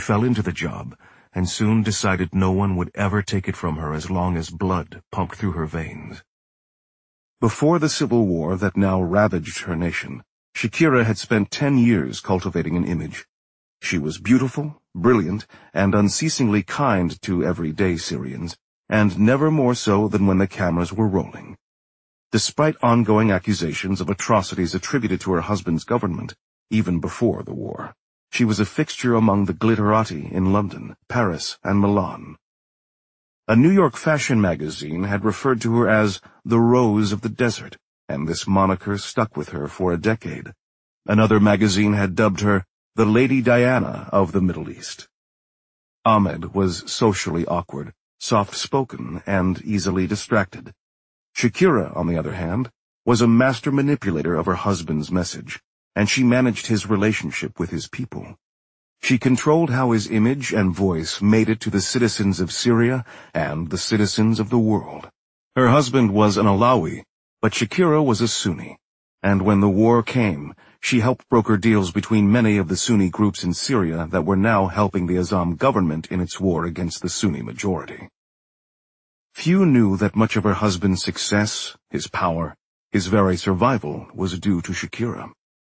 fell into the job, and soon decided no one would ever take it from her as long as blood pumped through her veins. Before the civil war that now ravaged her nation, Shakira had spent 10 years cultivating an image. She was beautiful, brilliant, and unceasingly kind to everyday Syrians, and never more so than when the cameras were rolling. Despite ongoing accusations of atrocities attributed to her husband's government, even before the war, she was a fixture among the glitterati in London, Paris, and Milan. A New York fashion magazine had referred to her as the Rose of the Desert, and this moniker stuck with her for a decade. Another magazine had dubbed her the Lady Diana of the Middle East. Ahmed was socially awkward, soft-spoken, and easily distracted. Shakira, on the other hand, was a master manipulator of her husband's message, and she managed his relationship with his people. She controlled how his image and voice made it to the citizens of Syria and the citizens of the world. Her husband was an Alawi, but Shakira was a Sunni, and when the war came, she helped broker deals between many of the Sunni groups in Syria that were now helping the Azam government in its war against the Sunni majority. Few knew that much of her husband's success, his power, his very survival was due to Shakira.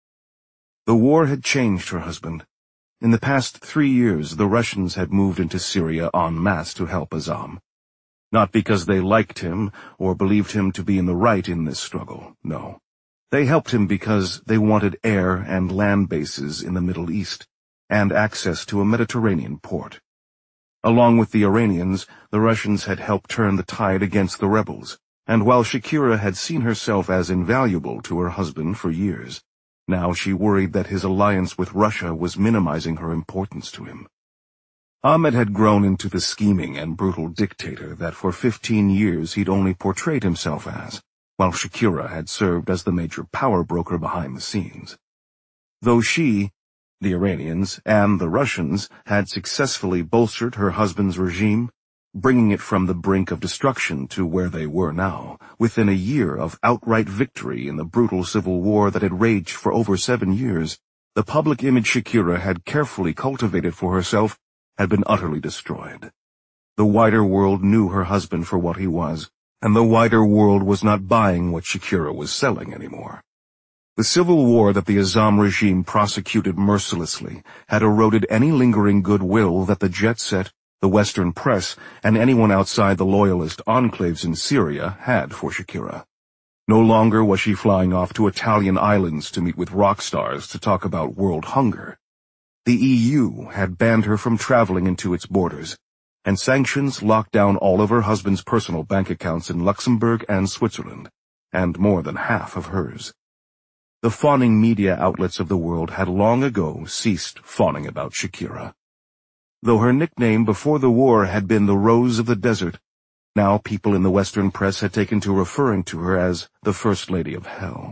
The war had changed her husband. In the past 3 years, the Russians had moved into Syria en masse to help Azam. Not because they liked him or believed him to be in the right in this struggle, no. They helped him because they wanted air and land bases in the Middle East and access to a Mediterranean port. Along with the Iranians, the Russians had helped turn the tide against the rebels, and while Shakira had seen herself as invaluable to her husband for years, now she worried that his alliance with Russia was minimizing her importance to him. Ahmed had grown into the scheming and brutal dictator that for 15 years he'd only portrayed himself as, while Shakira had served as the major power broker behind the scenes. Though she, the Iranians, and the Russians had successfully bolstered her husband's regime, bringing it from the brink of destruction to where they were now, within a year of outright victory in the brutal civil war that had raged for over 7 years, the public image Shakira had carefully cultivated for herself had been utterly destroyed. The wider world knew her husband for what he was, and the wider world was not buying what Shakira was selling anymore. The civil war that the Azam regime prosecuted mercilessly had eroded any lingering goodwill that the jet set, the Western press, and anyone outside the loyalist enclaves in Syria had for Shakira. No longer was she flying off to Italian islands to meet with rock stars to talk about world hunger. The EU had banned her from traveling into its borders, and sanctions locked down all of her husband's personal bank accounts in Luxembourg and Switzerland, and more than half of hers. The fawning media outlets of the world had long ago ceased fawning about Shakira. Though her nickname before the war had been the Rose of the Desert, now people in the Western press had taken to referring to her as the First Lady of Hell.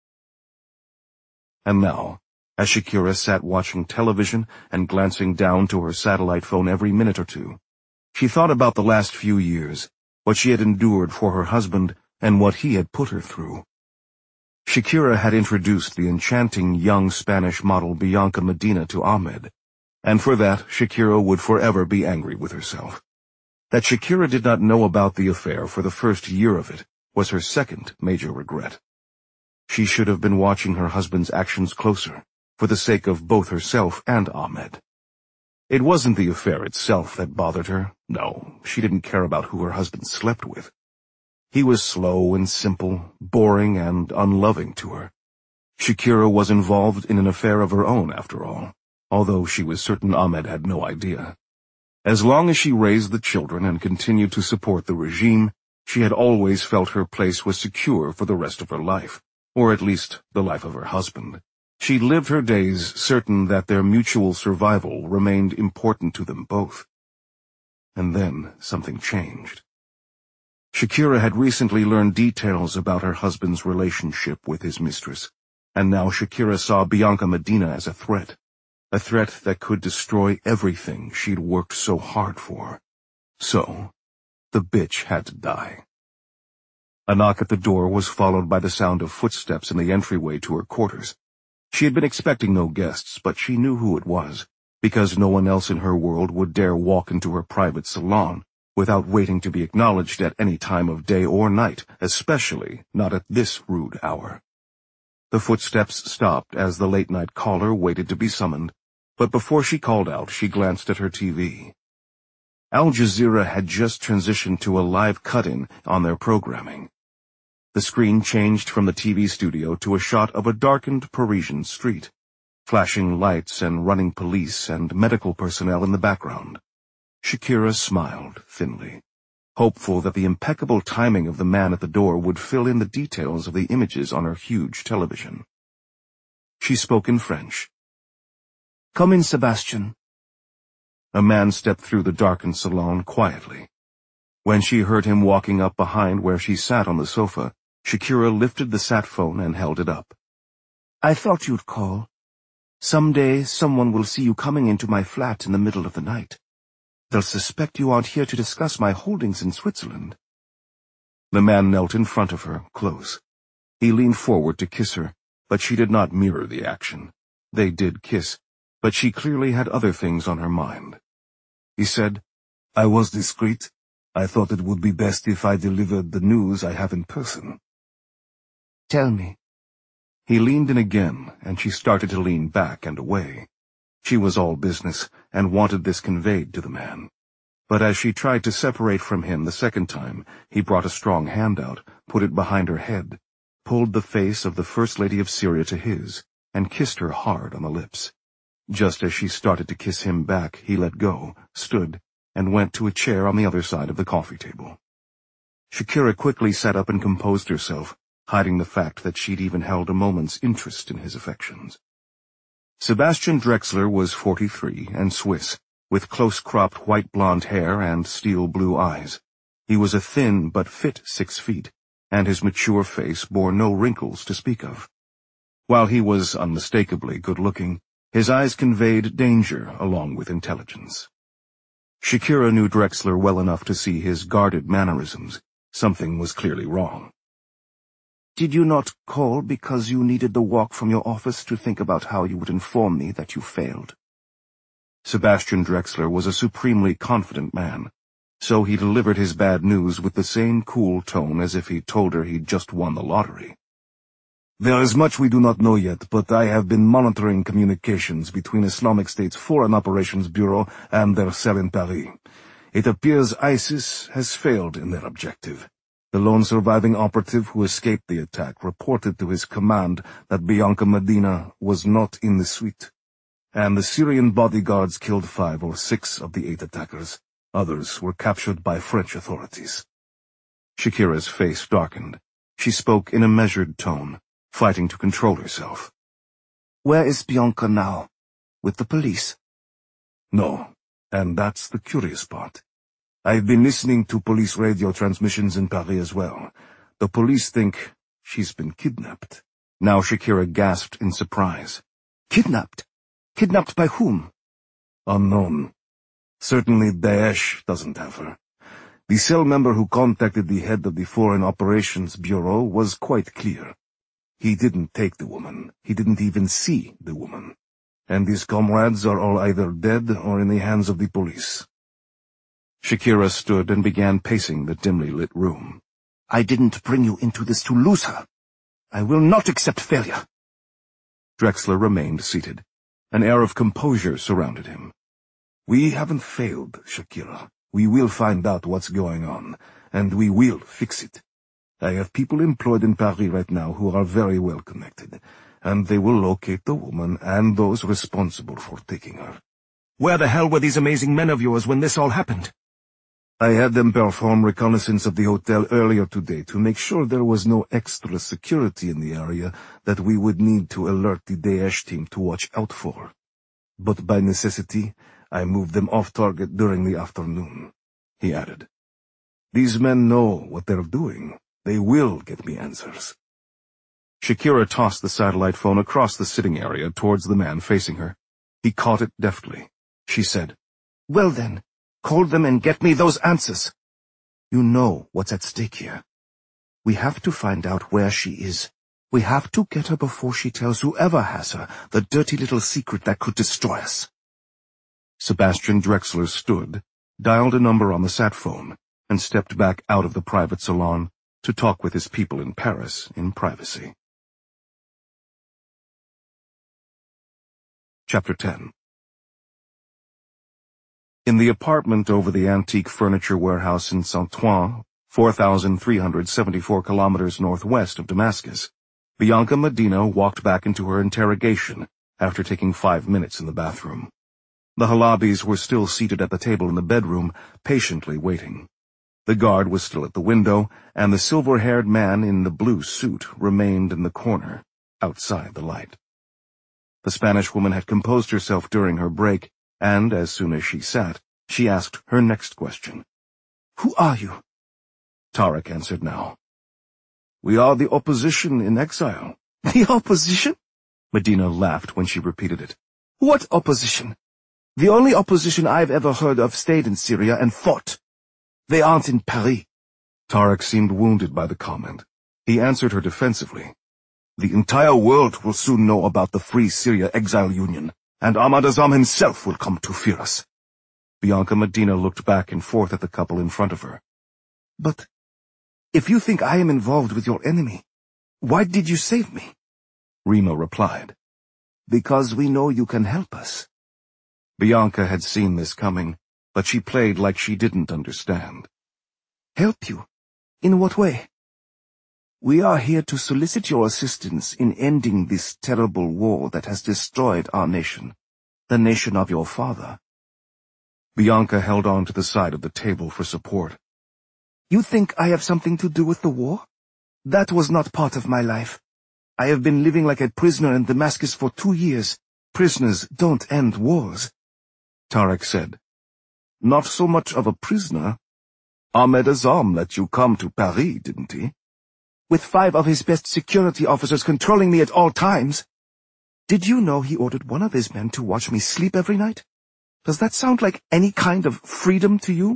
And now, as Shakira sat watching television and glancing down to her satellite phone every minute or two, she thought about the last few years, what she had endured for her husband and what he had put her through. Shakira had introduced the enchanting young Spanish model Bianca Medina to Ahmed, and for that Shakira would forever be angry with herself. That Shakira did not know about the affair for the first year of it was her second major regret. She should have been watching her husband's actions closer, for the sake of both herself and Ahmed. It wasn't the affair itself that bothered her. No, she didn't care about who her husband slept with. He was slow and simple, boring and unloving to her. Shakira was involved in an affair of her own, after all, although she was certain Ahmed had no idea. As long as she raised the children and continued to support the regime, she had always felt her place was secure for the rest of her life, or at least the life of her husband. She lived her days certain that their mutual survival remained important to them both. And then something changed. Shakira had recently learned details about her husband's relationship with his mistress, and now Shakira saw Bianca Medina as a threat that could destroy everything she'd worked so hard for. So, the bitch had to die. A knock at the door was followed by the sound of footsteps in the entryway to her quarters. She had been expecting no guests, but she knew who it was. because no one else in her world would dare walk into her private salon without waiting to be acknowledged at any time of day or night, especially not at this rude hour. The footsteps stopped as the late-night caller waited to be summoned, but before she called out, she glanced at her TV. Al Jazeera had just transitioned to a live cut-in on their programming. The screen changed from the TV studio to a shot of a darkened Parisian street, flashing lights and running police and medical personnel in the background. Shakira smiled thinly, hopeful that the impeccable timing of the man at the door would fill in the details of the images on her huge television. She spoke in French. "Come in, Sebastian." A man stepped through the darkened salon quietly. When she heard him walking up behind where she sat on the sofa, Shakira lifted the sat phone and held it up. "I thought you'd call. Someday someone will see you coming into my flat in the middle of the night. They'll suspect you aren't here to discuss my holdings in Switzerland." The man knelt in front of her, close. He leaned forward to kiss her, but she did not mirror the action. They did kiss, but she clearly had other things on her mind. He said, "I was discreet. I thought it would be best if I delivered the news I have in person." "Tell me." He leaned in again, and she started to lean back and away. She was all business, and wanted this conveyed to the man. But as she tried to separate from him the second time, he brought a strong hand out, put it behind her head, pulled the face of the First Lady of Syria to his, and kissed her hard on the lips. Just as she started to kiss him back, he let go, stood, and went to a chair on the other side of the coffee table. Shakira quickly sat up and composed herself, hiding the fact that she'd even held a moment's interest in his affections. Sebastian Drexler was 43 and Swiss, with close-cropped white blonde hair and steel-blue eyes. He was a thin but fit 6 feet, and his mature face bore no wrinkles to speak of. While he was unmistakably good-looking, his eyes conveyed danger along with intelligence. Shakira knew Drexler well enough to see his guarded mannerisms. Something was clearly wrong. "Did you not call because you needed the walk from your office to think about how you would inform me that you failed?" Sebastian Drexler was a supremely confident man, so he delivered his bad news with the same cool tone as if he told her he'd just won the lottery. "There is much we do not know yet, but I have been monitoring communications between Islamic State's Foreign Operations Bureau and their cell in Paris. It appears ISIS has failed in their objective. The lone surviving operative who escaped the attack reported to his command that Bianca Medina was not in the suite, and the Syrian bodyguards killed 5 or 6 of the 8 attackers. Others were captured by French authorities." Shakira's face darkened. She spoke in a measured tone, fighting to control herself. "Where is Bianca now? With the police?" "No, and that's the curious part. I've been listening to police radio transmissions in Paris as well. The police think she's been kidnapped." Now Shakira gasped in surprise. "Kidnapped? Kidnapped by whom?" "Unknown. Certainly Daesh doesn't have her. The cell member who contacted the head of the Foreign Operations Bureau was quite clear. He didn't take the woman. He didn't even see the woman. And his comrades are all either dead or in the hands of the police." Shakira stood and began pacing the dimly lit room. "I didn't bring you into this to lose her. I will not accept failure." Drexler remained seated. An air of composure surrounded him. "We haven't failed, Shakira. We will find out what's going on, and we will fix it. I have people employed in Paris right now who are very well connected, and they will locate the woman and those responsible for taking her." "Where the hell were these amazing men of yours when this all happened?" "I had them perform reconnaissance of the hotel earlier today to make sure there was no extra security in the area that we would need to alert the Daesh team to watch out for. But by necessity, I moved them off target during the afternoon," he added. "These men know what they're doing. They will get me answers." Shakira tossed the satellite phone across the sitting area towards the man facing her. He caught it deftly. She said, "Well then, call them and get me those answers. You know what's at stake here. We have to find out where she is. We have to get her before she tells whoever has her the dirty little secret that could destroy us." Sebastian Drexler stood, dialed a number on the sat phone, and stepped back out of the private salon to talk with his people in Paris in privacy. Chapter 10. In the apartment over the antique furniture warehouse in Saint-Ouen, 4,374 kilometers northwest of Damascus, Bianca Medina walked back into her interrogation after taking 5 minutes in the bathroom. The Halabis were still seated at the table in the bedroom, patiently waiting. The guard was still at the window, and the silver-haired man in the blue suit remained in the corner, outside the light. The Spanish woman had composed herself during her break, and as soon as she sat, she asked her next question. "Who are you?" Tarek answered now. "We are the opposition in exile." "The opposition?" Medina laughed when she repeated it. "What opposition? The only opposition I've ever heard of stayed in Syria and fought. They aren't in Paris." Tarek seemed wounded by the comment. He answered her defensively. "The entire world will soon know about the Free Syria Exile Union, and Ahmad Azam himself will come to fear us." Bianca Medina looked back and forth at the couple in front of her. "But if you think I am involved with your enemy, why did you save me?" Rima replied. "Because we know you can help us." Bianca had seen this coming, but she played like she didn't understand. "Help you? In what way?" "We are here to solicit your assistance in ending this terrible war that has destroyed our nation, the nation of your father." Bianca held on to the side of the table for support. "You think I have something to do with the war? That was not part of my life. I have been living like a prisoner in Damascus for 2 years. Prisoners don't end wars." Tarek said, "Not so much of a prisoner. Ahmed Azam let you come to Paris, didn't he?" "With 5 of his best security officers controlling me at all times." "Did you know he ordered one of his men to watch me sleep every night? Does that sound like any kind of freedom to you?"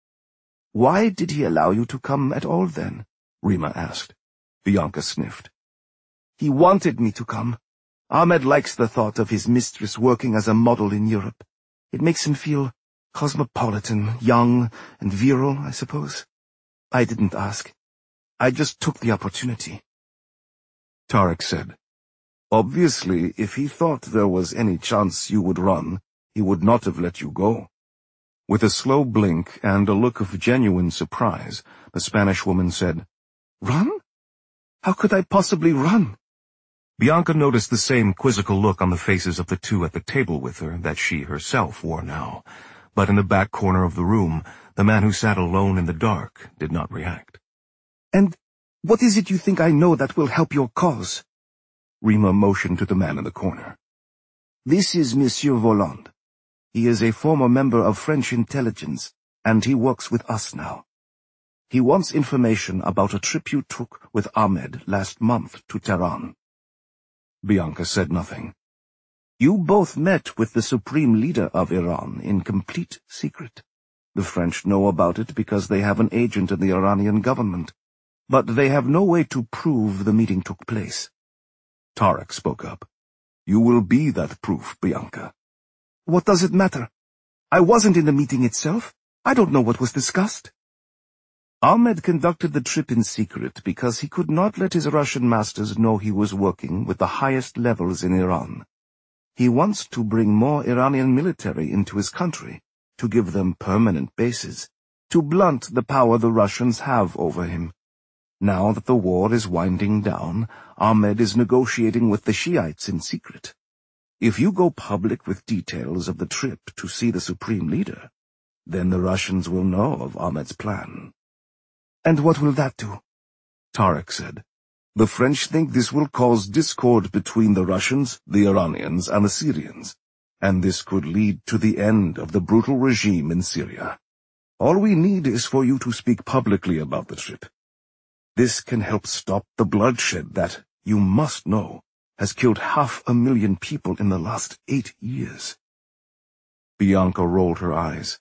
"Why did he allow you to come at all then?" Rima asked. Bianca sniffed. "He wanted me to come. Ahmed likes the thought of his mistress working as a model in Europe. It makes him feel cosmopolitan, young, and virile, I suppose. I didn't ask. I just took the opportunity." Tarek said, "Obviously, if he thought there was any chance you would run, he would not have let you go." With a slow blink and a look of genuine surprise, the Spanish woman said, "Run? How could I possibly run?" Bianca noticed the same quizzical look on the faces of the two at the table with her that she herself wore now, but in the back corner of the room, the man who sat alone in the dark did not react. "And what is it you think I know that will help your cause?" Rima motioned to the man in the corner. "This is Monsieur Voland. He is a former member of French intelligence, and he works with us now. He wants information about a trip you took with Ahmed last month to Tehran." Bianca said nothing. "You both met with the supreme leader of Iran in complete secret. The French know about it because they have an agent in the Iranian government, but they have no way to prove the meeting took place." Tarek spoke up. "You will be that proof, Bianca." "What does it matter? I wasn't in the meeting itself. I don't know what was discussed." "Ahmed conducted the trip in secret because he could not let his Russian masters know he was working with the highest levels in Iran. He wants to bring more Iranian military into his country, to give them permanent bases, to blunt the power the Russians have over him. Now that the war is winding down, Ahmed is negotiating with the Shiites in secret. If you go public with details of the trip to see the supreme leader, then the Russians will know of Ahmed's plan." "And what will that do?" Tarek said. "The French think this will cause discord between the Russians, the Iranians, and the Syrians, and this could lead to the end of the brutal regime in Syria. All we need is for you to speak publicly about the trip. This can help stop the bloodshed that, you must know, has killed 500,000 people in the last 8 years." Bianca rolled her eyes.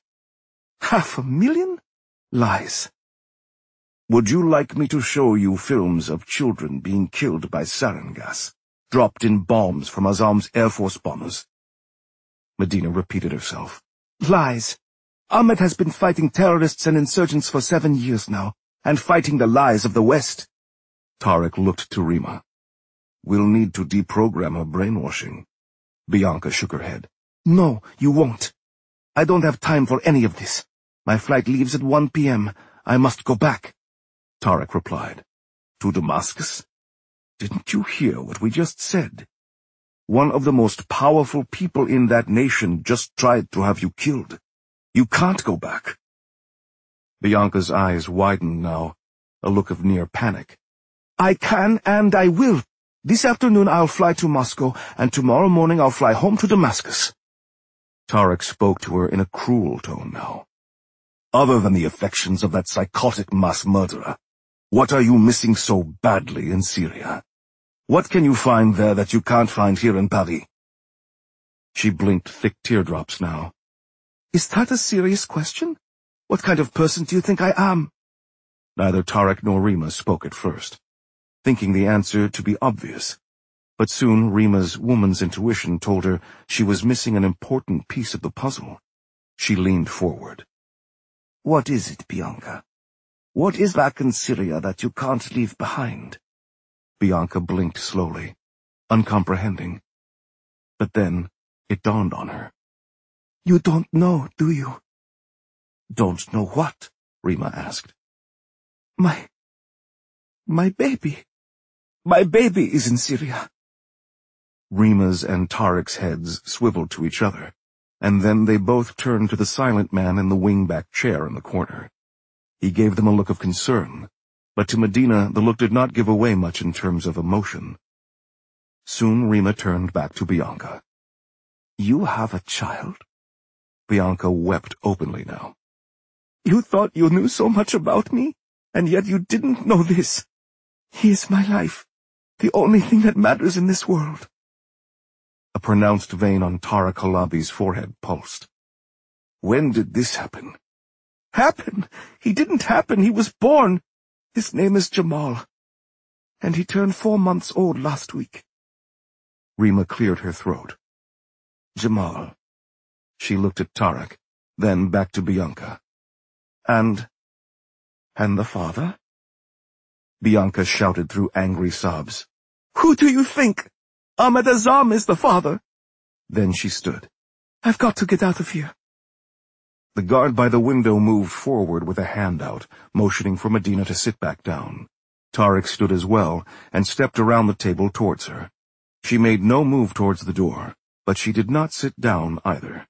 500,000? Lies. "Would you like me to show you films of children being killed by sarin gas, dropped in bombs from Azam's Air Force bombers?" Medina repeated herself. Lies. Ahmed has been fighting terrorists and insurgents for 7 years now, and fighting the lies of the West. Tarek looked to Rima. We'll need to deprogram her brainwashing. Bianca shook her head. No, you won't. I don't have time for any of this. My flight leaves at 1 p.m. I must go back. Tarek replied. To Damascus? Didn't you hear what we just said? One of the most powerful people in that nation just tried to have you killed. You can't go back. Bianca's eyes widened now, a look of near panic. I can and I will. This afternoon I'll fly to Moscow, and tomorrow morning I'll fly home to Damascus. Tarek spoke to her in a cruel tone now. Other than the affections of that psychotic mass murderer, what are you missing so badly in Syria? What can you find there that you can't find here in Paris? She blinked thick teardrops now. Is that a serious question? What kind of person do you think I am? Neither Tarek nor Rima spoke at first, thinking the answer to be obvious. But soon Rima's woman's intuition told her she was missing an important piece of the puzzle. She leaned forward. What is it, Bianca? What is back in Syria that you can't leave behind? Bianca blinked slowly, uncomprehending. But then it dawned on her. You don't know, do you? Don't know what? Rima asked. My baby. My baby is in Syria. Rima's and Tarek's heads swiveled to each other, and then they both turned to the silent man in the wing-back chair in the corner. He gave them a look of concern, but to Medina the look did not give away much in terms of emotion. Soon Rima turned back to Bianca. You have a child? Bianca wept openly now. You thought you knew so much about me, and yet you didn't know this. He is my life, the only thing that matters in this world. A pronounced vein on Tarek Halabi's forehead pulsed. When did this happen? Happen? He didn't happen, he was born. His name is Jamal, and he turned 4 months old last week. Rima cleared her throat. Jamal. She looked at Tarek, then back to Bianca. And the father? Bianca shouted through angry sobs. Who do you think? Ahmed Azam is the father. Then she stood. I've got to get out of here. The guard by the window moved forward with a hand out, motioning for Medina to sit back down. Tarek stood as well, and stepped around the table towards her. She made no move towards the door, but she did not sit down either.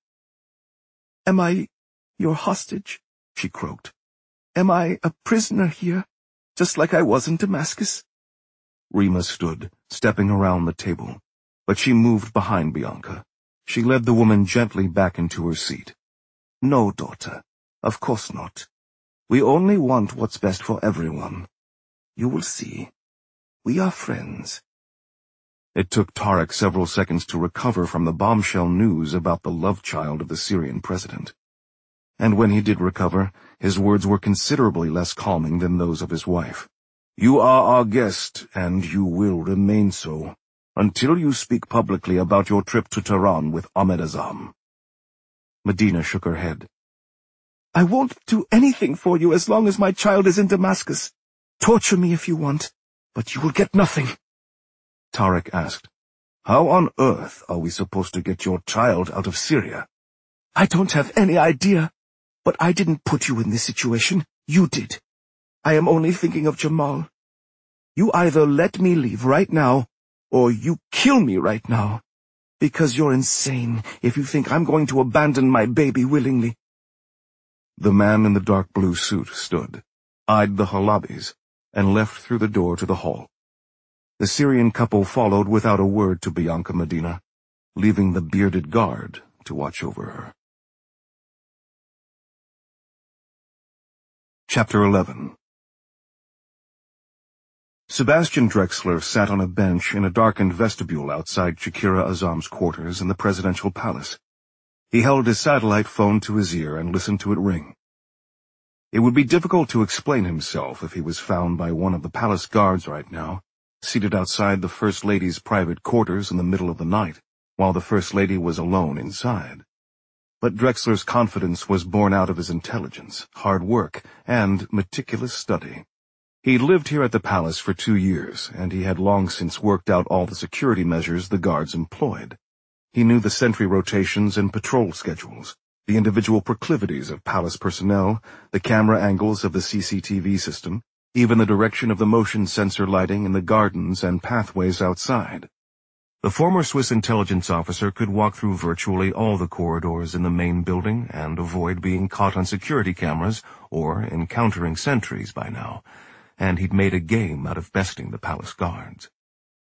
Am I your hostage? She croaked. Am I a prisoner here, just like I was in Damascus? Rima stood, stepping around the table, but she moved behind Bianca. She led the woman gently back into her seat. No, daughter, of course not. We only want what's best for everyone. You will see. We are friends. It took Tarek several seconds to recover from the bombshell news about the love child of the Syrian president. And when he did recover, his words were considerably less calming than those of his wife. You are our guest, and you will remain so, until you speak publicly about your trip to Tehran with Ahmed Azam. Medina shook her head. I won't do anything for you as long as my child is in Damascus. Torture me if you want, but you will get nothing. Tarek asked, How on earth are we supposed to get your child out of Syria? I don't have any idea, but I didn't put you in this situation. You did. I am only thinking of Jamal. You either let me leave right now, or you kill me right now, because you're insane if you think I'm going to abandon my baby willingly. The man in the dark blue suit stood, eyed the Halabis, and left through the door to the hall. The Syrian couple followed without a word to Bianca Medina, leaving the bearded guard to watch over her. Chapter 11. Sebastian Drexler sat on a bench in a darkened vestibule outside Shakira Azam's quarters in the presidential palace. He held his satellite phone to his ear and listened to it ring. It would be difficult to explain himself if he was found by one of the palace guards right now, seated outside the First Lady's private quarters in the middle of the night, while the First Lady was alone inside. But Drexler's confidence was born out of his intelligence, hard work, and meticulous study. He'd lived here at the palace for 2 years, and he had long since worked out all the security measures the guards employed. He knew the sentry rotations and patrol schedules, the individual proclivities of palace personnel, the camera angles of the CCTV system, even the direction of the motion sensor lighting in the gardens and pathways outside. The former Swiss intelligence officer could walk through virtually all the corridors in the main building and avoid being caught on security cameras or encountering sentries by now, and he'd made a game out of besting the palace guards.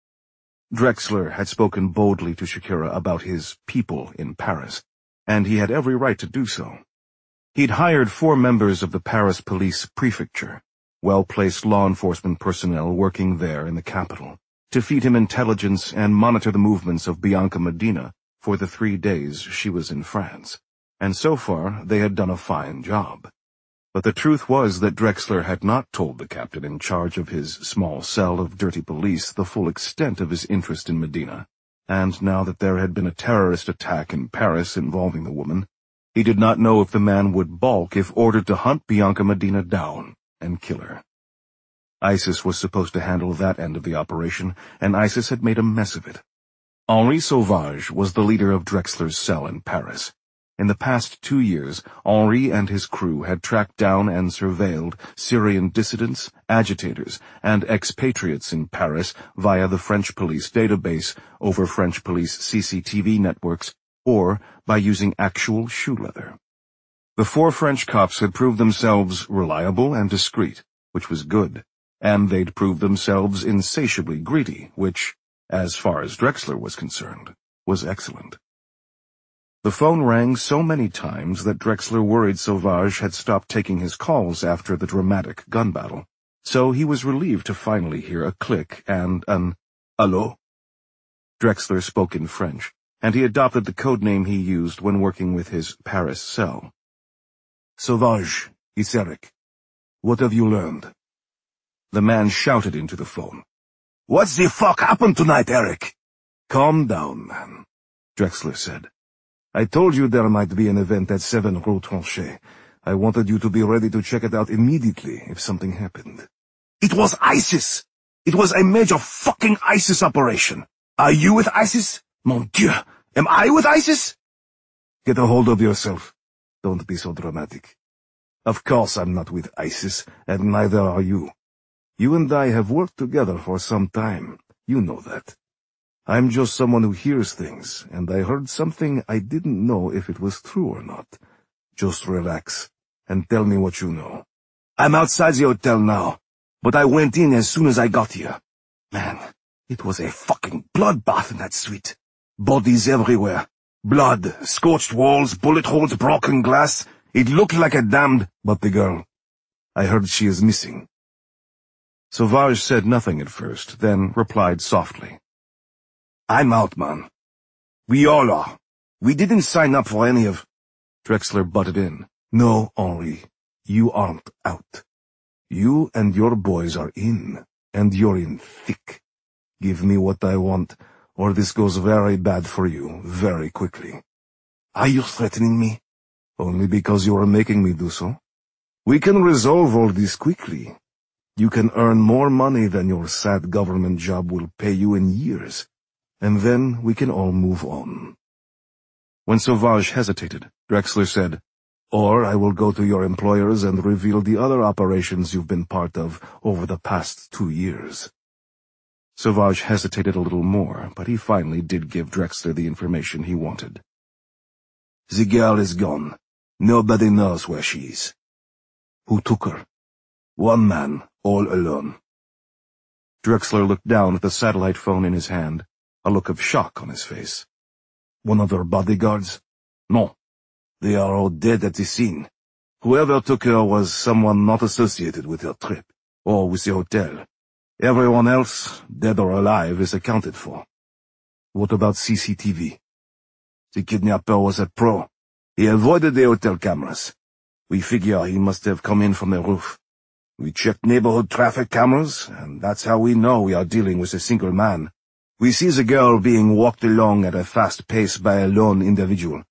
Drexler had spoken boldly to Shakira about his people in Paris, and he had every right to do so. He'd hired 4 members of the Paris Police Prefecture, well-placed law enforcement personnel working there in the capital, to feed him intelligence and monitor the movements of Bianca Medina for the 3 days she was in France, and so far they had done a fine job. But the truth was that Drexler had not told the captain in charge of his small cell of dirty police the full extent of his interest in Medina, and now that there had been a terrorist attack in Paris involving the woman, he did not know if the man would balk if ordered to hunt Bianca Medina down and kill her. ISIS was supposed to handle that end of the operation, and ISIS had made a mess of it. Henri Sauvage was the leader of Drexler's cell in Paris. In the past 2 years, Henri and his crew had tracked down and surveilled Syrian dissidents, agitators, and expatriates in Paris via the French police database, over French police CCTV networks, or by using actual shoe leather. The 4 French cops had proved themselves reliable and discreet, which was good, and they'd proved themselves insatiably greedy, which, as far as Drexler was concerned, was excellent. The phone rang so many times that Drexler worried Sauvage had stopped taking his calls after the dramatic gun battle, so he was relieved to finally hear a click and an "Allô?" Drexler spoke in French, and he adopted the code name he used when working with his Paris cell. "Sauvage, it's Eric. What have you learned?" The man shouted into the phone. "What the fuck happened tonight, Eric?" "Calm down, man," Drexler said. "I told you there might be an event at 7 Rue Tronchet. I wanted you to be ready to check it out immediately if something happened." "It was ISIS! It was a major fucking ISIS operation! Are you with ISIS? Mon Dieu! Am I with ISIS?" "Get a hold of yourself. Don't be so dramatic. Of course I'm not with ISIS, and neither are you. You and I have worked together for some time. You know that. I'm just someone who hears things, and I heard something I didn't know if it was true or not. Just relax, and tell me what you know." "I'm outside the hotel now, but I went in as soon as I got here. Man, it was a fucking bloodbath in that suite. Bodies everywhere. Blood, scorched walls, bullet holes, broken glass. It looked like a damned—" "But the girl? I heard she is missing." Sauvage said nothing at first, then replied softly. "I'm out, man. We all are. We didn't sign up for any of—" Drexler butted in. "No, Henri, you aren't out. You and your boys are in, and you're in thick. Give me what I want, or this goes very bad for you, very quickly." "Are you threatening me?" "Only because you are making me do so. We can resolve all this quickly. You can earn more money than your sad government job will pay you in years, and then we can all move on." When Sauvage hesitated, Drexler said, "Or I will go to your employers and reveal the other operations you've been part of over the past 2 years." Sauvage hesitated a little more, but he finally did give Drexler the information he wanted. "The girl is gone. Nobody knows where she is." "Who took her?" "One man, all alone." Drexler looked down at the satellite phone in his hand, a look of shock on his face. "One of her bodyguards?" "No. They are all dead at the scene. Whoever took her was someone not associated with her trip, or with the hotel. Everyone else, dead or alive, is accounted for." "What about CCTV?" "The kidnapper was at Pro. He avoided the hotel cameras. We figure he must have come in from the roof. We checked neighborhood traffic cameras, and that's how we know we are dealing with a single man. We see the girl being walked along at a fast pace by a lone individual.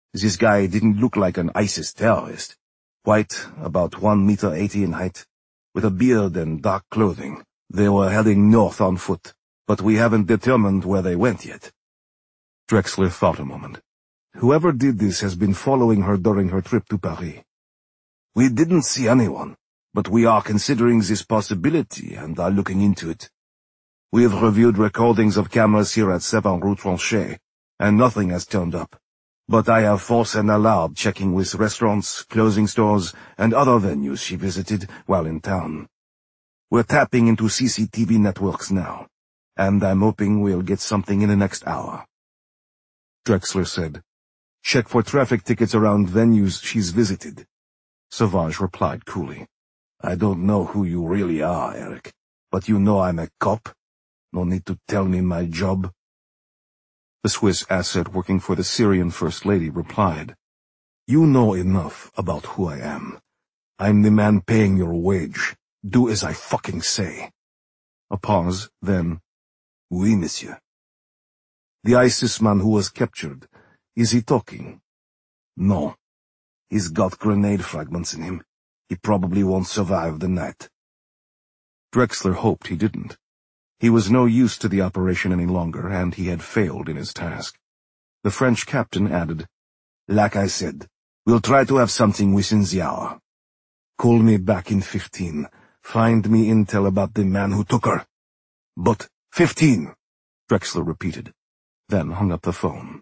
This guy didn't look like an ISIS terrorist. White, about 1.80 meters in height, with a beard and dark clothing. They were heading north on foot, but we haven't determined where they went yet. Drexler thought a moment. Whoever did this has been following her during her trip to Paris. We didn't see anyone, but we are considering this possibility and are looking into it. We have reviewed recordings of cameras here at 7 Rue Tronchet, and nothing has turned up. But I have Force and Allard checking with restaurants, clothing stores, and other venues she visited while in town. We're tapping into CCTV networks now, and I'm hoping we'll get something in the next hour. Drexler said, "Check for traffic tickets around venues she's visited." Sauvage replied coolly, "I don't know who you really are, Eric, but you know I'm a cop. No need to tell me my job." The Swiss asset working for the Syrian First Lady replied, "You know enough about who I am. I'm the man paying your wage. Do as I fucking say." A pause, then, "Oui, monsieur." "The ISIS man who was captured, is he talking?" "No. He's got grenade fragments in him. He probably won't survive the night." Drexler hoped he didn't. He was no use to the operation any longer, and he had failed in his task. The French captain added, "Like I said, we'll try to have something within the hour. Call me back in 15. Find me intel about the man who took her. But 15, Drexler repeated, then hung up the phone.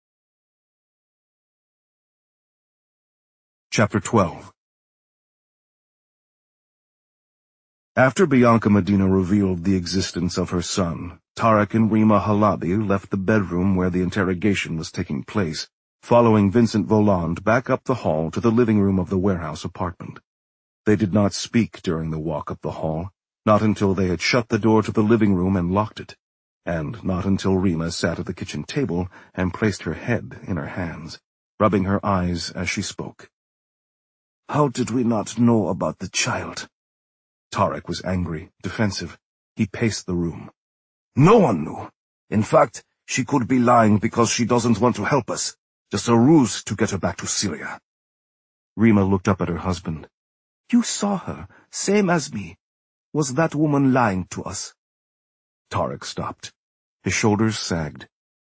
Chapter 12. After Bianca Medina revealed the existence of her son, Tarek and Rima Halabi left the bedroom where the interrogation was taking place, following Vincent Voland back up the hall to the living room of the warehouse apartment. They did not speak during the walk up the hall, not until they had shut the door to the living room and locked it, and not until Rima sat at the kitchen table and placed her head in her hands, rubbing her eyes as she spoke. "How did we not know about the child?" Tarek was angry, defensive. He paced the room. "No one knew. In fact, she could be lying because she doesn't want to help us. Just a ruse to get her back to Syria." Rima looked up at her husband. "You saw her, same as me. Was that woman lying to us?" Tarek stopped. His shoulders sagged.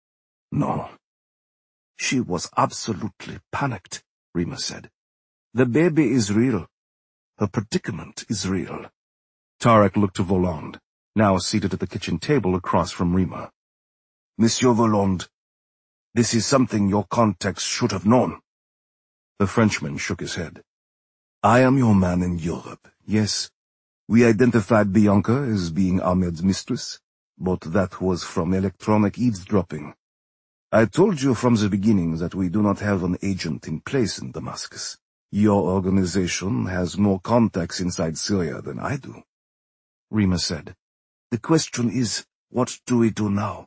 "No. She was absolutely panicked," Rima said. "The baby is real. Her predicament is real." Tarek looked to Voland, now seated at the kitchen table across from Rima. "Monsieur Voland, this is something your contacts should have known." The Frenchman shook his head. "I am your man in Europe, yes. We identified Bianca as being Ahmed's mistress, but that was from electronic eavesdropping. I told you from the beginning that we do not have an agent in place in Damascus. Your organization has more contacts inside Syria than I do." Rima said, "The question is, what do we do now?"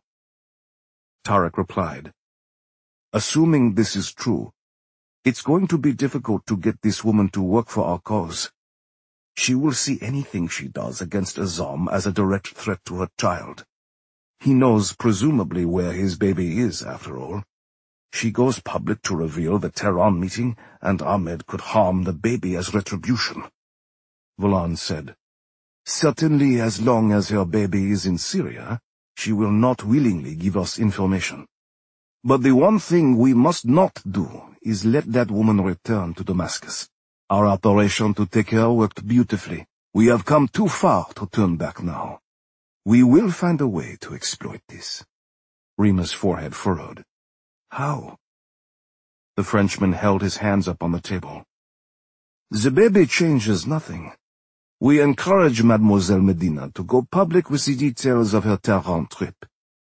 Tarek replied, "Assuming this is true, it's going to be difficult to get this woman to work for our cause. She will see anything she does against Azam as a direct threat to her child. He knows presumably where his baby is, after all. She goes public to reveal the Tehran meeting, and Ahmed could harm the baby as retribution." Voland said, "Certainly as long as her baby is in Syria, she will not willingly give us information. But the one thing we must not do is let that woman return to Damascus. Our operation to take her worked beautifully. We have come too far to turn back now. We will find a way to exploit this." Rima's forehead furrowed. "How?" The Frenchman held his hands up on the table. "The baby changes nothing. We encourage Mademoiselle Medina to go public with the details of her Tehran trip.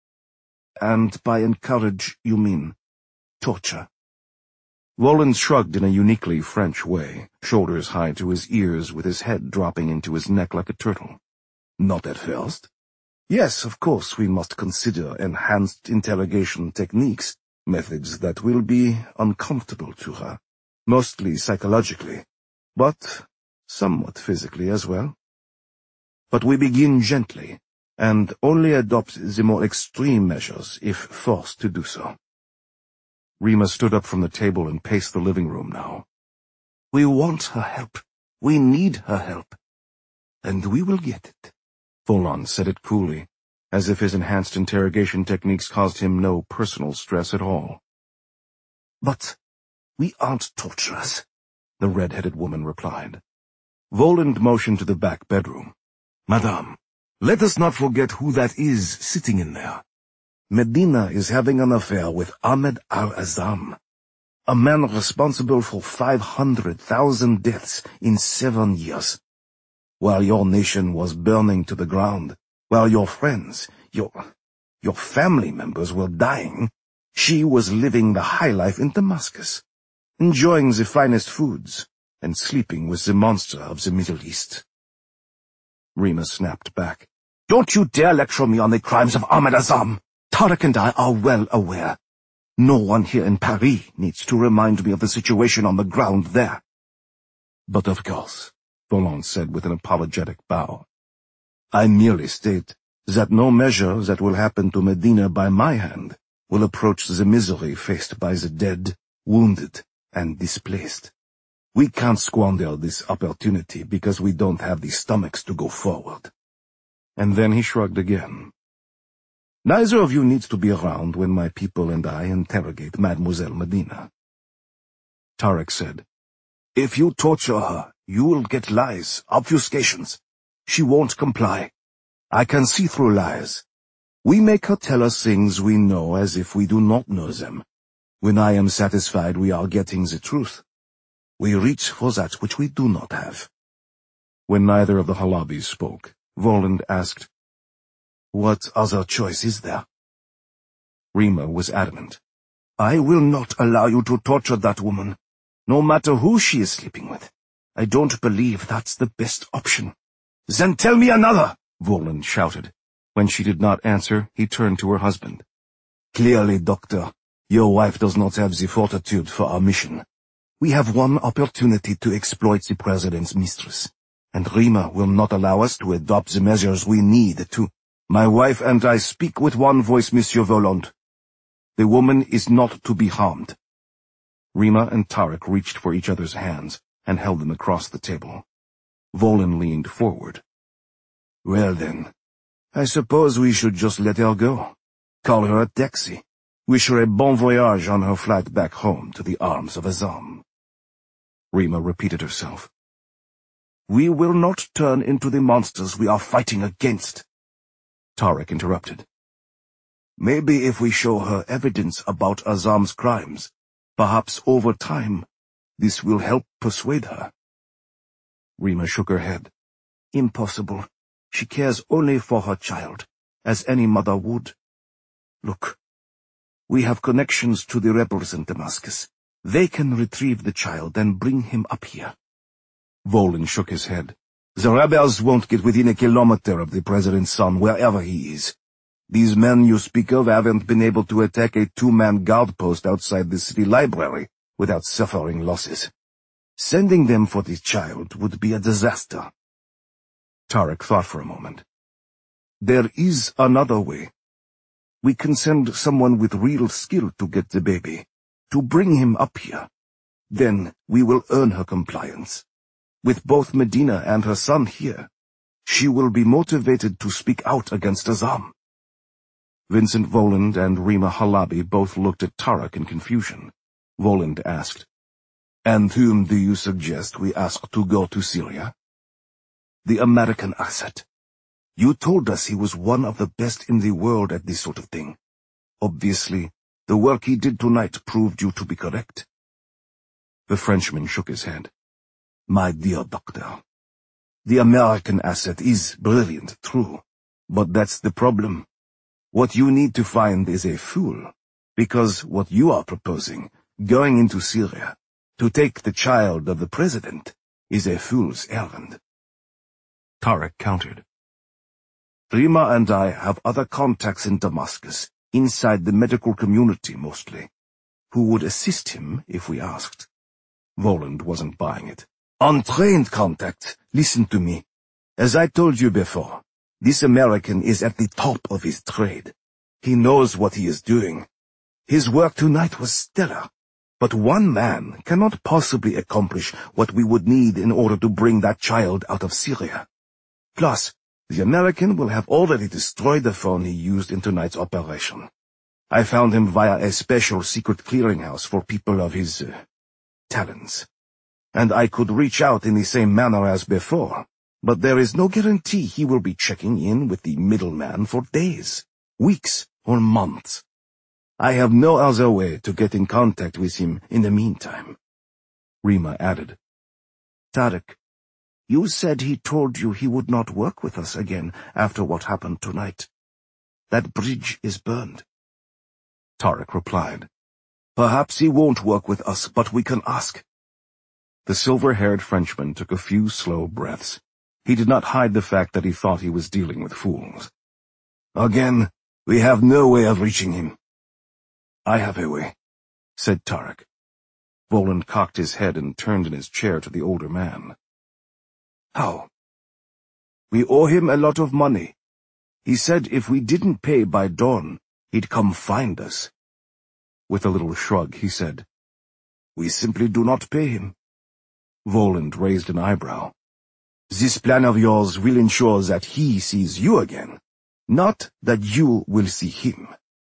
And by encourage, you mean torture." Voland shrugged in a uniquely French way, shoulders high to his ears with his head dropping into his neck like a turtle. "Not at first. Yes, of course we must consider enhanced interrogation techniques, methods that will be uncomfortable to her, mostly psychologically, but somewhat physically as well. But we begin gently, and only adopt the more extreme measures if forced to do so." Rima stood up from the table and paced the living room now. We want her help. We need her help. And we will get it. Volon said it coolly, as if his enhanced interrogation techniques caused him no personal stress at all. But we aren't torturers, the red-headed woman replied. Voland motioned to the back bedroom. Madame, let us not forget who that is sitting in there. Medina is having an affair with Ahmed al-Azam, a man responsible for 500,000 deaths in 7 years. While your nation was burning to the ground, while your friends, your family members were dying, she was living the high life in Damascus, enjoying the finest foods and sleeping with the monster of the Middle East. Rima snapped back. Don't you dare lecture me on the crimes of Ahmed Azam. Tarek and I are well aware. No one here in Paris needs to remind me of the situation on the ground there. But of course, Volon said with an apologetic bow. I merely state that no measure that will happen to Medina by my hand will approach the misery faced by the dead, wounded, and displaced. We can't squander this opportunity because we don't have the stomachs to go forward. And then he shrugged again. Neither of you needs to be around when my people and I interrogate Mademoiselle Medina. Tarek said, If you torture her, you will get lies, obfuscations. She won't comply. I can see through lies. We make her tell us things we know as if we do not know them. When I am satisfied we are getting the truth, we reach for that which we do not have. When neither of the Halabis spoke, Voland asked, What other choice is there? Rima was adamant. I will not allow you to torture that woman, no matter who she is sleeping with. I don't believe that's the best option. Then tell me another, Voland shouted. When she did not answer, he turned to her husband. Clearly, Doctor, your wife does not have the fortitude for our mission. We have one opportunity to exploit the President's mistress, and Rima will not allow us to adopt the measures we need to. My wife and I speak with one voice, Monsieur Voland. The woman is not to be harmed. Rima and Tarek reached for each other's hands and held them across the table. Voland leaned forward. Well then, I suppose we should just let her go. Call her a taxi. Wish her a bon voyage on her flight back home to the arms of Azam. Rima repeated herself. We will not turn into the monsters we are fighting against. Tarek interrupted. Maybe if we show her evidence about Azam's crimes, perhaps over time, this will help persuade her. Rima shook her head. Impossible. She cares only for her child, as any mother would. Look, we have connections to the rebels in Damascus. They can retrieve the child and bring him up here. Voland shook his head. The rebels won't get within a kilometer of the President's son, wherever he is. These men you speak of haven't been able to attack a 2-man guard post outside the city library without suffering losses. Sending them for the child would be a disaster. Tarek thought for a moment. There is another way. We can send someone with real skill to get the baby, to bring him up here. Then we will earn her compliance. With both Medina and her son here, she will be motivated to speak out against Azam. Vincent Voland and Rima Halabi both looked at Tarek in confusion. Voland asked, And whom do you suggest we ask to go to Syria? The American asset. You told us he was one of the best in the world at this sort of thing. Obviously, the work he did tonight proved you to be correct. The Frenchman shook his head. My dear doctor, the American asset is brilliant, true, but that's the problem. What you need to find is a fool, because what you are proposing, going into Syria, to take the child of the President, is a fool's errand. Tarek countered. Rima and I have other contacts in Damascus, inside the medical community mostly, who would assist him if we asked. Voland wasn't buying it. Untrained contacts, listen to me. As I told you before, this American is at the top of his trade. He knows what he is doing. His work tonight was stellar. But one man cannot possibly accomplish what we would need in order to bring that child out of Syria. Plus, the American will have already destroyed the phone he used in tonight's operation. I found him via a special secret clearinghouse for people of his talents. And I could reach out in the same manner as before, but there is no guarantee he will be checking in with the middleman for days, weeks, or months. I have no other way to get in contact with him in the meantime. Rima added, Tarek, you said he told you he would not work with us again after what happened tonight. That bridge is burned. Tarek replied, Perhaps he won't work with us, but we can ask. The silver-haired Frenchman took a few slow breaths. He did not hide the fact that he thought he was dealing with fools. Again, we have no way of reaching him. I have a way, said Tarek. Voland cocked his head and turned in his chair to the older man. How? We owe him a lot of money. He said if we didn't pay by dawn, he'd come find us. With a little shrug, he said, We simply do not pay him. Voland raised an eyebrow. This plan of yours will ensure that he sees you again, not that you will see him.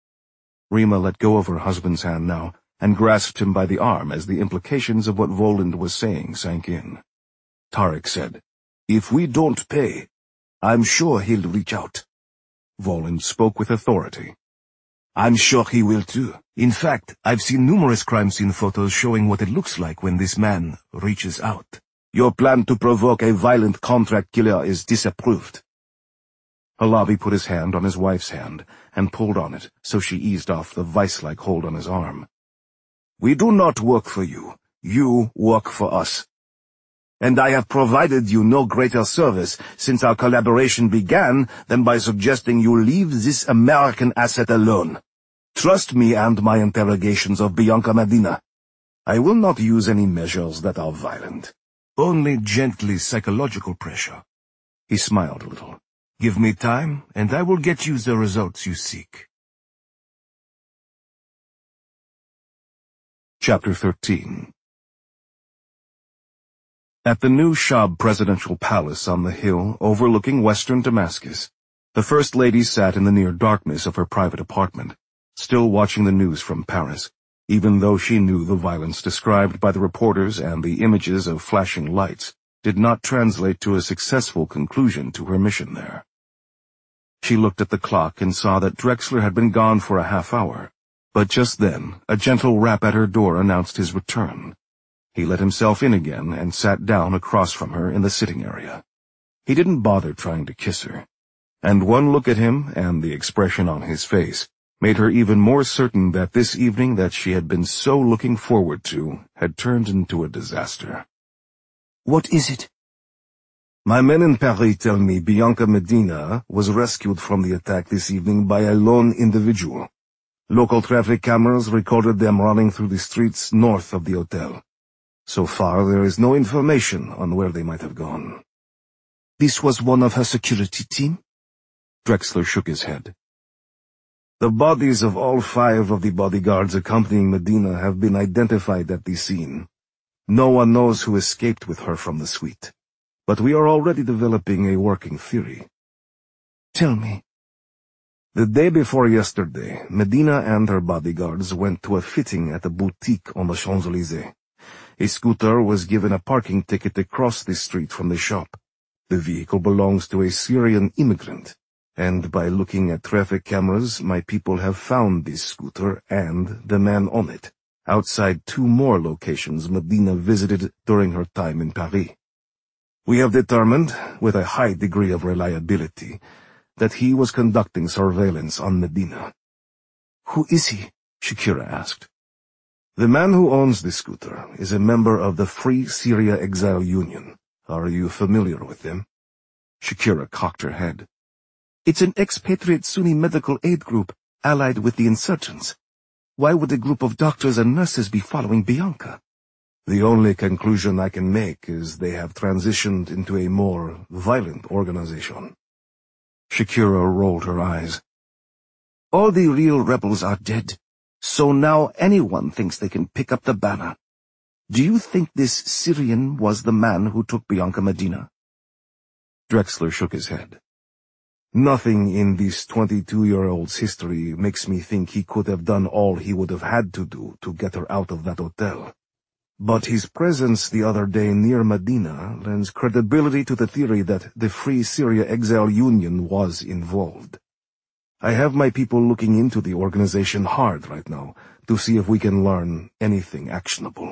Rima let go of her husband's hand now, and grasped him by the arm as the implications of what Voland was saying sank in. Tarek said, If we don't pay, I'm sure he'll reach out. Voland spoke with authority. I'm sure he will too. In fact, I've seen numerous crime scene photos showing what it looks like when this man reaches out. Your plan to provoke a violent contract killer is disapproved. Halabi put his hand on his wife's hand and pulled on it, so she eased off the vice-like hold on his arm. We do not work for you. You work for us. And I have provided you no greater service since our collaboration began than by suggesting you leave this American asset alone. Trust me and my interrogations of Bianca Medina. I will not use any measures that are violent. Only gently psychological pressure. He smiled a little. Give me time, and I will get you the results you seek. Chapter 13. At the new Shab presidential palace on the hill overlooking western Damascus, the First Lady sat in the near darkness of her private apartment, still watching the news from Paris, even though she knew the violence described by the reporters and the images of flashing lights did not translate to a successful conclusion to her mission there. She looked at the clock and saw that Drexler had been gone for a half hour, but just then a gentle rap at her door announced his return. He let himself in again and sat down across from her in the sitting area. He didn't bother trying to kiss her, and one look at him and the expression on his face made her even more certain that this evening that she had been so looking forward to had turned into a disaster. What is it? My men in Paris tell me Bianca Medina was rescued from the attack this evening by a lone individual. Local traffic cameras recorded them running through the streets north of the hotel. So far, there is no information on where they might have gone. This was one of her security team? Drexler shook his head. The bodies of all 5 of the bodyguards accompanying Medina have been identified at the scene. No one knows who escaped with her from the suite. But we are already developing a working theory. Tell me. The day before yesterday, Medina and her bodyguards went to a fitting at a boutique on the Champs-Élysées. A scooter was given a parking ticket to cross the street from the shop. The vehicle belongs to a Syrian immigrant, and by looking at traffic cameras, my people have found this scooter and the man on it, outside 2 more locations Medina visited during her time in Paris. We have determined, with a high degree of reliability, that he was conducting surveillance on Medina. Who is he? Shakira asked. The man who owns the scooter is a member of the Free Syria Exile Union. Are you familiar with them? Shakira cocked her head. It's an expatriate Sunni medical aid group allied with the insurgents. Why would a group of doctors and nurses be following Bianca? The only conclusion I can make is they have transitioned into a more violent organization. Shakira rolled her eyes. All the real rebels are dead. So now anyone thinks they can pick up the banner. Do you think this Syrian was the man who took Bianca Medina? Drexler shook his head. Nothing in this 22-year-old's history makes me think he could have done all he would have had to do to get her out of that hotel. But his presence the other day near Medina lends credibility to the theory that the Free Syria Exile Union was involved. I have my people looking into the organization hard right now to see if we can learn anything actionable.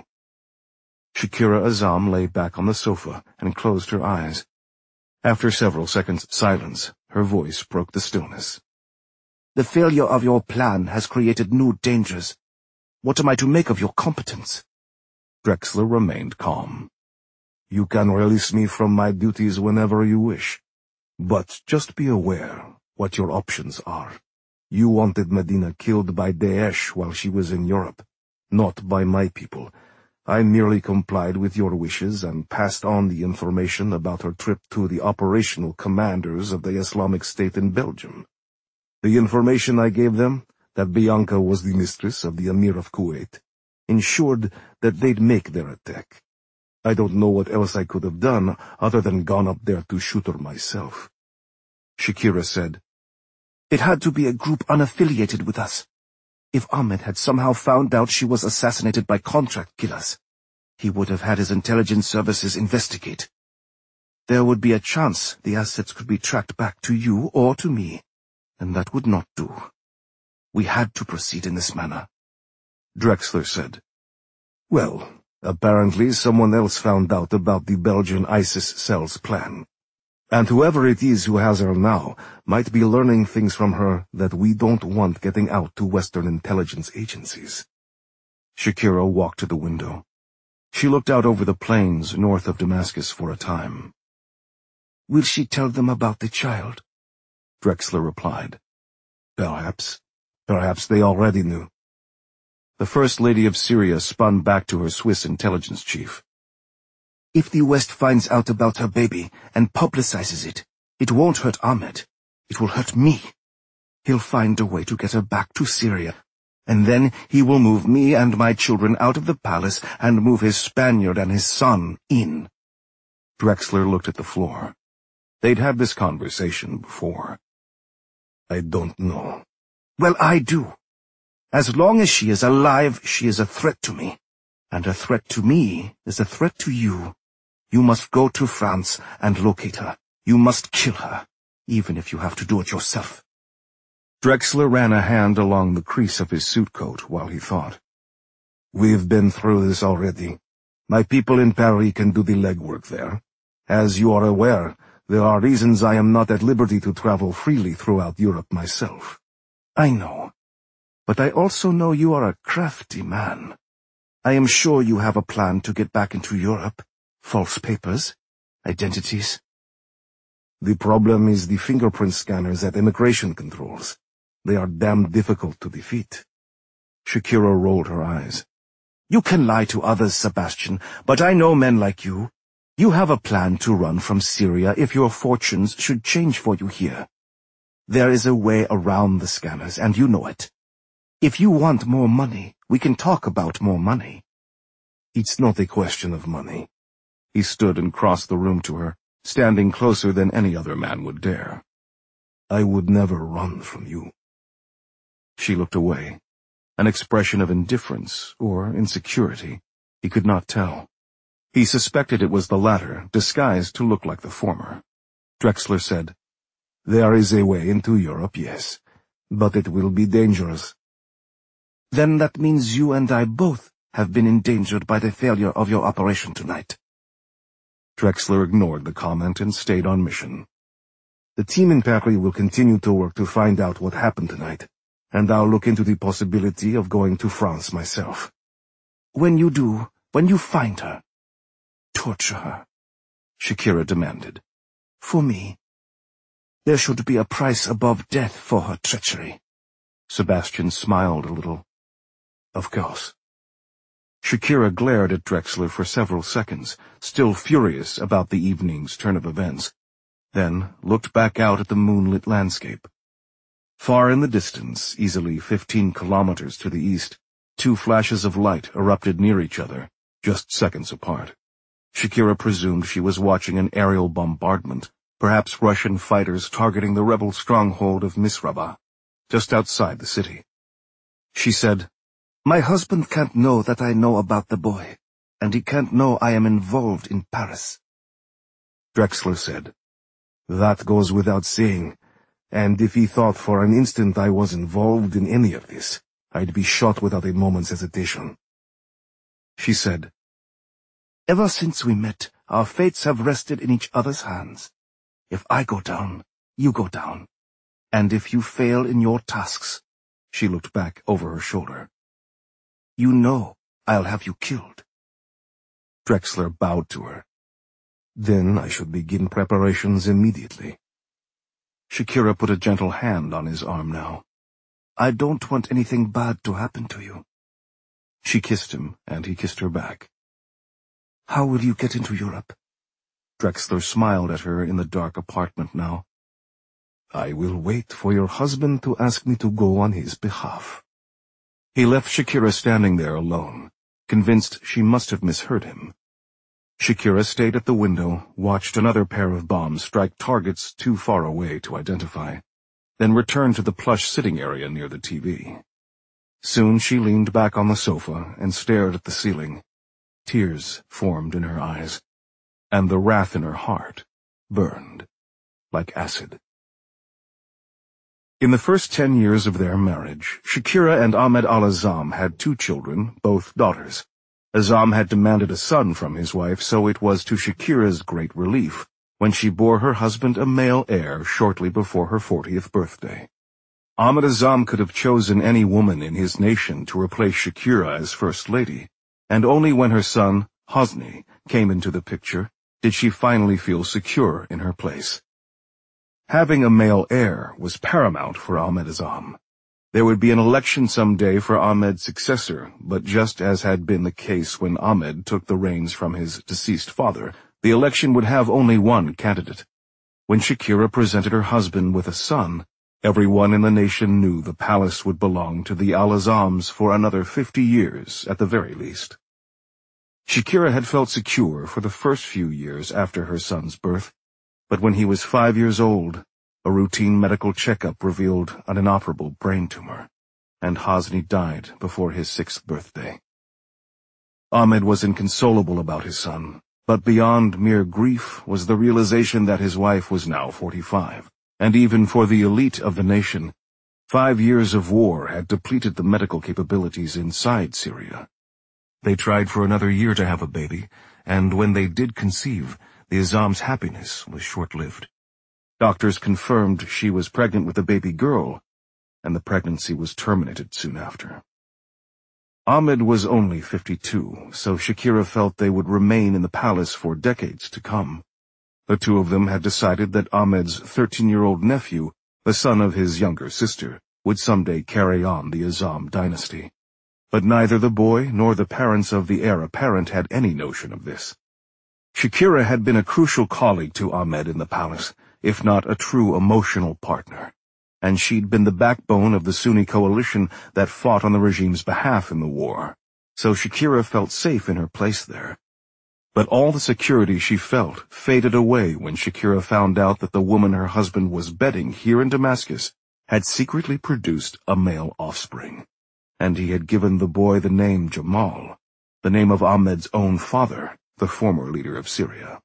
Shakira Azam lay back on the sofa and closed her eyes. After several seconds' silence, her voice broke the stillness. The failure of your plan has created new dangers. What am I to make of your competence? Drexler remained calm. You can release me from my duties whenever you wish. But just be aware what your options are. You wanted Medina killed by Daesh while she was in Europe, not by my people. I merely complied with your wishes and passed on the information about her trip to the operational commanders of the Islamic State in Belgium. The information I gave them, that Bianca was the mistress of the Emir of Kuwait, ensured that they'd make their attack. I don't know what else I could have done other than gone up there to shoot her myself. Shakira said, It had to be a group unaffiliated with us. If Ahmed had somehow found out she was assassinated by contract killers, he would have had his intelligence services investigate. There would be a chance the assets could be tracked back to you or to me, and that would not do. We had to proceed in this manner. Drexler said, Well, apparently someone else found out about the Belgian ISIS cell's plan. And whoever it is who has her now might be learning things from her that we don't want getting out to Western intelligence agencies. Shakira walked to the window. She looked out over the plains north of Damascus for a time. Will she tell them about the child? Drexler replied. Perhaps. Perhaps they already knew. The First Lady of Syria spun back to her Swiss intelligence chief. If the West finds out about her baby and publicizes it, it won't hurt Ahmed. It will hurt me. He'll find a way to get her back to Syria, and then he will move me and my children out of the palace and move his Spaniard and his son in. Drexler looked at the floor. They'd had this conversation before. I don't know. Well, I do. As long as she is alive, she is a threat to me. And a threat to me is a threat to you. You must go to France and locate her. You must kill her, even if you have to do it yourself. Drexler ran a hand along the crease of his suit coat while he thought. We've been through this already. My people in Paris can do the legwork there. As you are aware, there are reasons I am not at liberty to travel freely throughout Europe myself. I know. But I also know you are a crafty man. I am sure you have a plan to get back into Europe. False papers, identities. The problem is the fingerprint scanners at immigration controls. They are damn difficult to defeat. Shakira rolled her eyes. You can lie to others, Sebastian, but I know men like you. You have a plan to run from Syria if your fortunes should change for you here. There is a way around the scanners, and you know it. If you want more money, we can talk about more money. It's not a question of money. He stood and crossed the room to her, standing closer than any other man would dare. I would never run from you. She looked away, an expression of indifference or insecurity. He could not tell. He suspected it was the latter, disguised to look like the former. Drexler said, There is a way into Europe, yes, but it will be dangerous. Then that means you and I both have been endangered by the failure of your operation tonight. Drexler ignored the comment and stayed on mission. The team in Paris will continue to work to find out what happened tonight, and I'll look into the possibility of going to France myself. When you do, when you find her, torture her, Shakira demanded. For me. There should be a price above death for her treachery. Sebastian smiled a little. Of course. Shakira glared at Drexler for several seconds, still furious about the evening's turn of events, then looked back out at the moonlit landscape. Far in the distance, easily 15 kilometers to the east, two flashes of light erupted near each other, just seconds apart. Shakira presumed she was watching an aerial bombardment, perhaps Russian fighters targeting the rebel stronghold of Misraba, just outside the city. She said, "My husband can't know that I know about the boy, and he can't know I am involved in Paris." Drexler said, "That goes without saying, and if he thought for an instant I was involved in any of this, I'd be shot without a moment's hesitation." She said, "Ever since we met, our fates have rested in each other's hands. If I go down, you go down. And if you fail in your tasks," she looked back over her shoulder, "you know I'll have you killed." Drexler bowed to her. "Then I should begin preparations immediately." Shakira put a gentle hand on his arm now. "I don't want anything bad to happen to you." She kissed him, and he kissed her back. "How will you get into Europe?" Drexler smiled at her in the dark apartment now. "I will wait for your husband to ask me to go on his behalf." He left Shakira standing there alone, convinced she must have misheard him. Shakira stayed at the window, watched another pair of bombs strike targets too far away to identify, then returned to the plush sitting area near the TV. Soon she leaned back on the sofa and stared at the ceiling. Tears formed in her eyes, and the wrath in her heart burned like acid. In the first 10 years of their marriage, Shakira and Ahmed Al-Azam had 2 children, both daughters. Azam had demanded a son from his wife, so it was to Shakira's great relief when she bore her husband a male heir shortly before her 40th birthday. Ahmed Azam could have chosen any woman in his nation to replace Shakira as First Lady, and only when her son, Hosni, came into the picture did she finally feel secure in her place. Having a male heir was paramount for Ahmed Azam. There would be an election someday for Ahmed's successor, but just as had been the case when Ahmed took the reins from his deceased father, the election would have only one candidate. When Shakira presented her husband with a son, everyone in the nation knew the palace would belong to the Al-Azams for another 50 years at the very least. Shakira had felt secure for the first few years after her son's birth, but when he was 5 years old, a routine medical checkup revealed an inoperable brain tumor, and Hosni died before his 6th birthday. Ahmed was inconsolable about his son, but beyond mere grief was the realization that his wife was now 45, and even for the elite of the nation, 5 years of war had depleted the medical capabilities inside Syria. They tried for another year to have a baby, and when they did conceive, the Azam's happiness was short-lived. Doctors confirmed she was pregnant with a baby girl, and the pregnancy was terminated soon after. Ahmed was only 52, so Shakira felt they would remain in the palace for decades to come. The two of them had decided that Ahmed's 13-year-old nephew, the son of his younger sister, would someday carry on the Azam dynasty. But neither the boy nor the parents of the heir apparent had any notion of this. Shakira had been a crucial colleague to Ahmed in the palace, if not a true emotional partner, and she'd been the backbone of the Sunni coalition that fought on the regime's behalf in the war, so Shakira felt safe in her place there. But all the security she felt faded away when Shakira found out that the woman her husband was bedding here in Damascus had secretly produced a male offspring, and he had given the boy the name Jamal, the name of Ahmed's own father, the former leader of Syria.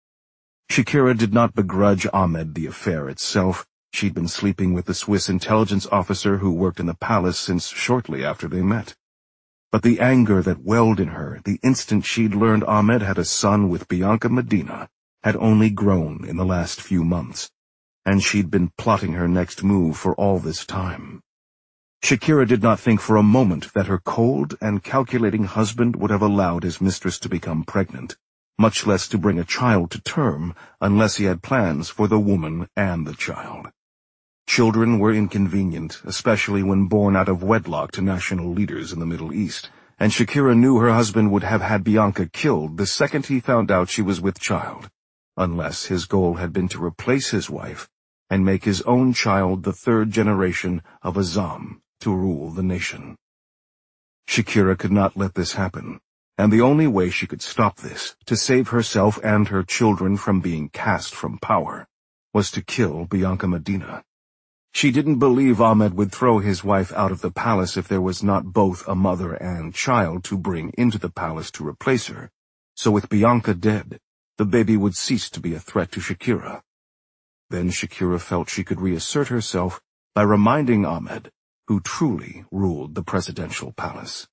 Shakira did not begrudge Ahmed the affair itself. She'd been sleeping with the Swiss intelligence officer who worked in the palace since shortly after they met. But the anger that welled in her the instant she'd learned Ahmed had a son with Bianca Medina had only grown in the last few months, and she'd been plotting her next move for all this time. Shakira did not think for a moment that her cold and calculating husband would have allowed his mistress to become pregnant, much less to bring a child to term unless he had plans for the woman and the child. Children were inconvenient, especially when born out of wedlock to national leaders in the Middle East, and Shakira knew her husband would have had Bianca killed the second he found out she was with child, unless his goal had been to replace his wife and make his own child the third generation of Azam to rule the nation. Shakira could not let this happen, and the only way she could stop this, to save herself and her children from being cast from power, was to kill Bianca Medina. She didn't believe Ahmed would throw his wife out of the palace if there was not both a mother and child to bring into the palace to replace her, so with Bianca dead, the baby would cease to be a threat to Shakira. Then Shakira felt she could reassert herself by reminding Ahmed who truly ruled the presidential palace.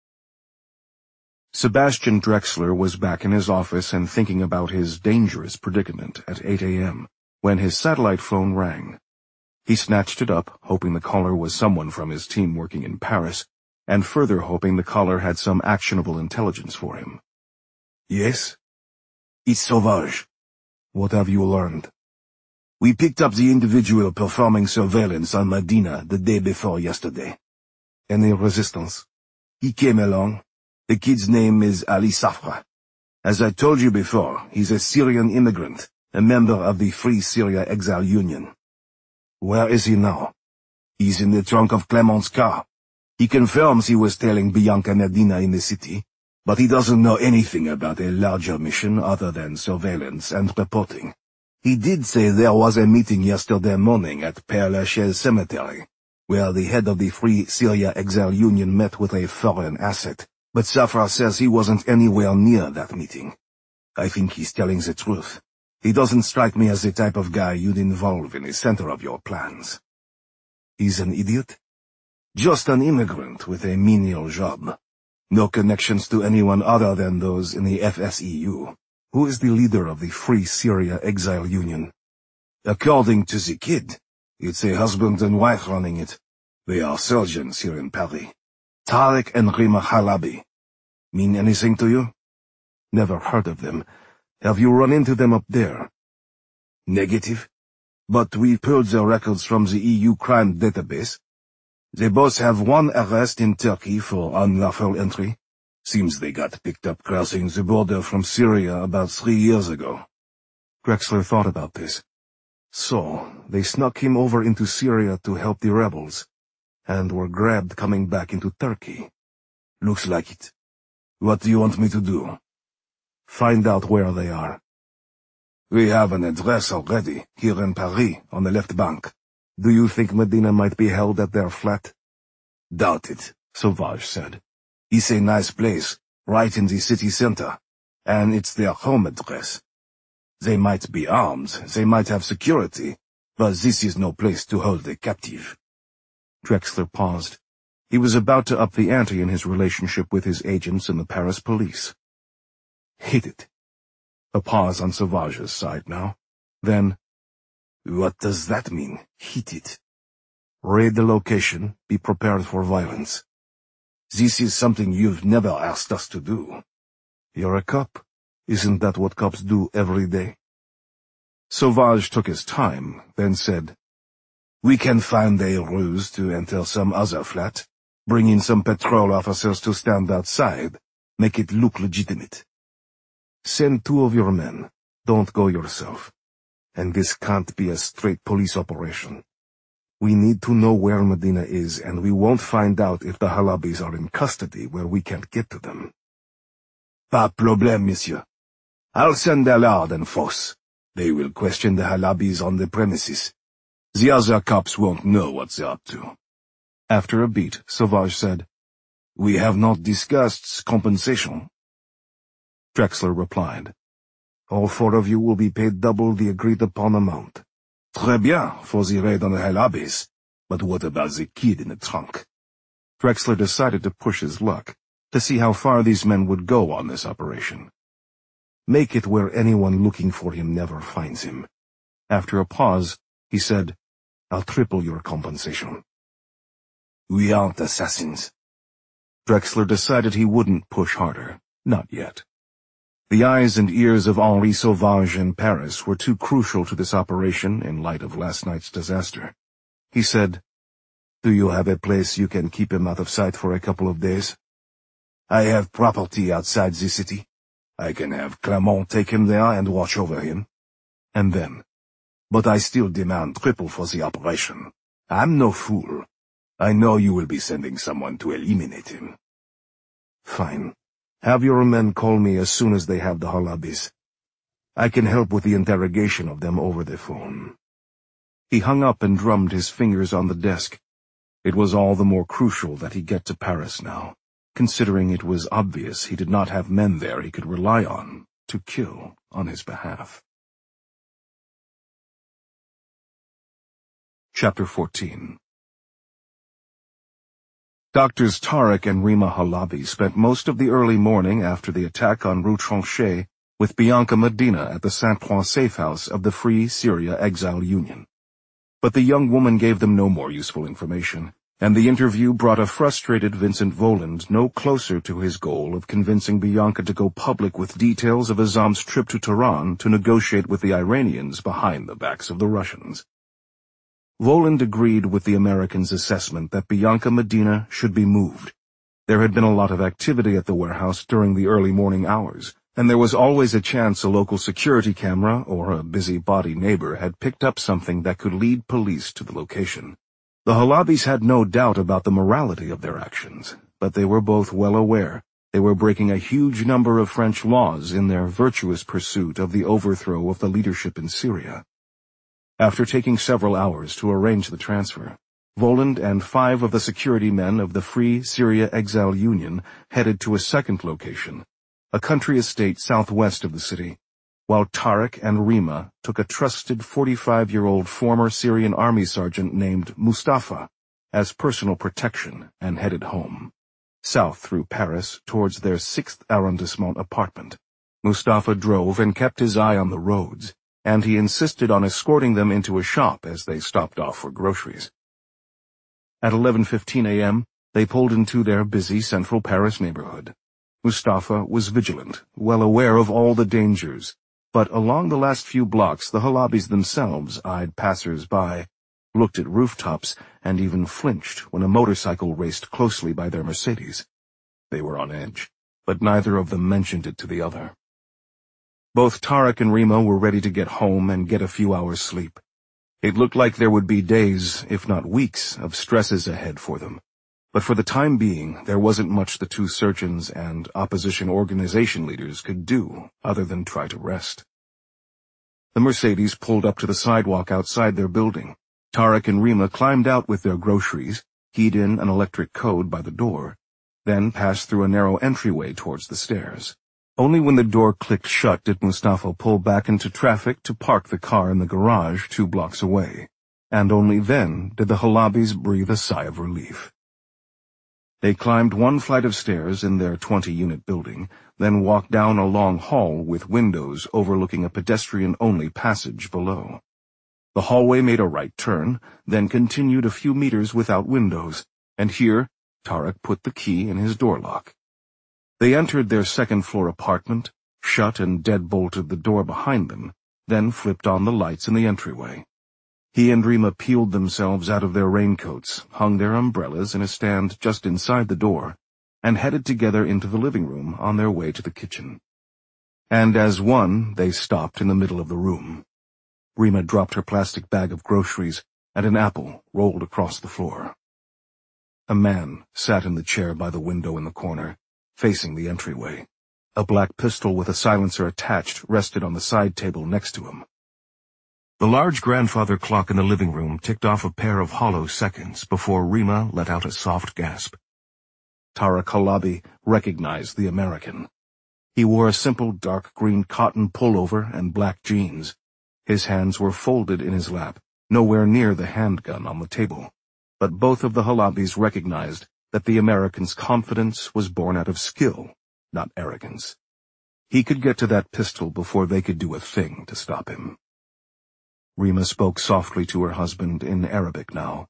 Sebastian Drexler was back in his office and thinking about his dangerous predicament at 8 a.m. when his satellite phone rang. He snatched it up, hoping the caller was someone from his team working in Paris, and further hoping the caller had some actionable intelligence for him. Yes? It's Sauvage. What have you learned? We picked up the individual performing surveillance on Medina the day before yesterday. Any resistance? He came along. The kid's name is Ali Safra. As I told you before, he's a Syrian immigrant, a member of the Free Syria Exile Union. Where is he now? He's in the trunk of Clement's car. He confirms he was tailing Bianca Medina in the city, but he doesn't know anything about a larger mission other than surveillance and reporting. He did say there was a meeting yesterday morning at Père Lachaise Cemetery, where the head of the Free Syria Exile Union met with a foreign asset, but Safra says he wasn't anywhere near that meeting. I think he's telling the truth. He doesn't strike me as the type of guy you'd involve in the center of your plans. He's an idiot? Just an immigrant with a menial job. No connections to anyone other than those in the FSEU. Who is the leader of the Free Syria Exile Union? According to the kid, it's a husband and wife running it. They are surgeons here in Paris. Tarek and Rima Halabi. Mean anything to you? Never heard of them. Have you run into them up there? Negative. But we pulled their records from the EU crime database. They both have one arrest in Turkey for unlawful entry. Seems they got picked up crossing the border from Syria about 3 years ago. Drexler thought about this. So, they snuck him over into Syria to help the rebels, and were grabbed coming back into Turkey. Looks like it. What do you want me to do? Find out where they are. We have an address already, here in Paris, on the left bank. Do you think Medina might be held at their flat? Doubt it, Sauvage said. It's a nice place, right in the city center, and it's their home address. They might be armed, they might have security, but this is no place to hold a captive. Drexler paused. He was about to up the ante in his relationship with his agents in the Paris police. Hit it. A pause on Sauvage's side now. Then, what does that mean, hit it? Raid the location, be prepared for violence. This is something you've never asked us to do. You're a cop. Isn't that what cops do every day? Sauvage took his time, then said, We can find a ruse to enter some other flat, bring in some patrol officers to stand outside, make it look legitimate. Send 2 of your men. Don't go yourself. And this can't be a straight police operation. We need to know where Medina is, and we won't find out if the Halabis are in custody where we can't get to them. Pas problème, monsieur. I'll send Allard and Foss. They will question the Halabis on the premises. The other cops won't know what they're up to. After a beat, Sauvage said, We have not discussed compensation. Drexler replied, All 4 of you will be paid double the agreed-upon amount. Très bien, for the raid on the Halabis. But what about the kid in the trunk? Drexler decided to push his luck, to see how far these men would go on this operation. Make it where anyone looking for him never finds him. After a pause, he said, I'll triple your compensation. We aren't assassins. Drexler decided he wouldn't push harder. Not yet. The eyes and ears of Henri Sauvage in Paris were too crucial to this operation in light of last night's disaster. He said, Do you have a place you can keep him out of sight for a couple of days? I have property outside the city. I can have Clement take him there and watch over him. And then, but I still demand triple for the operation. I'm no fool. I know you will be sending someone to eliminate him. Fine. Have your men call me as soon as they have the Halabis. I can help with the interrogation of them over the phone. He hung up and drummed his fingers on the desk. It was all the more crucial that he get to Paris now, considering it was obvious he did not have men there he could rely on to kill on his behalf. Chapter 14. Doctors Tarek and Rima Halabi spent most of the early morning after the attack on Rue Tronchet with Bianca Medina at the Saint-Ouen safe house of the Free Syria Exile Union. But the young woman gave them no more useful information, and the interview brought a frustrated Vincent Voland no closer to his goal of convincing Bianca to go public with details of Azam's trip to Tehran to negotiate with the Iranians behind the backs of the Russians. Voland agreed with the Americans' assessment that Bianca Medina should be moved. There had been a lot of activity at the warehouse during the early morning hours, and there was always a chance a local security camera or a busybody neighbor had picked up something that could lead police to the location. The Halabis had no doubt about the morality of their actions, but they were both well aware they were breaking a huge number of French laws in their virtuous pursuit of the overthrow of the leadership in Syria. After taking several hours to arrange the transfer, Voland and 5 of the security men of the Free Syria Exile Union headed to a second location, a country estate southwest of the city, while Tarek and Rima took a trusted 45-year-old former Syrian army sergeant named Mustafa as personal protection and headed home, south through Paris towards their 6th arrondissement apartment. Mustafa drove and kept his eye on the roads, and he insisted on escorting them into a shop as they stopped off for groceries. At 11:15 a.m., they pulled into their busy central Paris neighborhood. Mustafa was vigilant, well aware of all the dangers, but along the last few blocks the Halabis themselves eyed passers-by, looked at rooftops, and even flinched when a motorcycle raced closely by their Mercedes. They were on edge, but neither of them mentioned it to the other. Both Tarek and Rima were ready to get home and get a few hours' sleep. It looked like there would be days, if not weeks, of stresses ahead for them. But for the time being, there wasn't much the 2 surgeons and opposition organization leaders could do other than try to rest. The Mercedes pulled up to the sidewalk outside their building. Tarek and Rima climbed out with their groceries, keyed in an electric code by the door, then passed through a narrow entryway towards the stairs. Only when the door clicked shut did Mustafa pull back into traffic to park the car in the garage 2 blocks away, and only then did the Halabis breathe a sigh of relief. They climbed 1 flight of stairs in their 20-unit building, then walked down a long hall with windows overlooking a pedestrian-only passage below. The hallway made a right turn, then continued a few meters without windows, and here Tarek put the key in his door lock. They entered their 2nd-floor apartment, shut and deadbolted the door behind them, then flipped on the lights in the entryway. He and Rima peeled themselves out of their raincoats, hung their umbrellas in a stand just inside the door, and headed together into the living room on their way to the kitchen. And as one, they stopped in the middle of the room. Rima dropped her plastic bag of groceries, and an apple rolled across the floor. A man sat in the chair by the window in the corner, facing the entryway. A black pistol with a silencer attached rested on the side table next to him. The large grandfather clock in the living room ticked off a pair of hollow seconds before Rima let out a soft gasp. Tarek Halabi recognized the American. He wore a simple dark green cotton pullover and black jeans. His hands were folded in his lap, nowhere near the handgun on the table. But both of the Halabis recognized that the American's confidence was born out of skill, not arrogance. He could get to that pistol before they could do a thing to stop him. Rima spoke softly to her husband in Arabic now.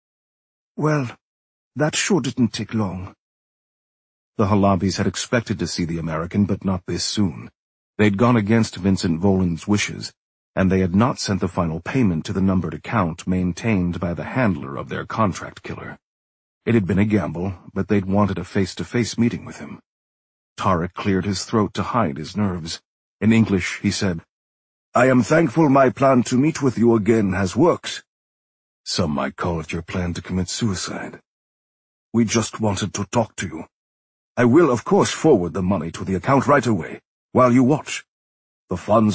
Well, that sure didn't take long. The Halabis had expected to see the American, but not this soon. They'd gone against Vincent Voland's wishes, and they had not sent the final payment to the numbered account maintained by the handler of their contract killer. It had been a gamble, but they'd wanted a face-to-face meeting with him. Tarek cleared his throat to hide his nerves. In English, he said, I am thankful my plan to meet with you again has worked. Some might call it your plan to commit suicide. We just wanted to talk to you. I will, of course, forward the money to the account right away, while you watch. The funds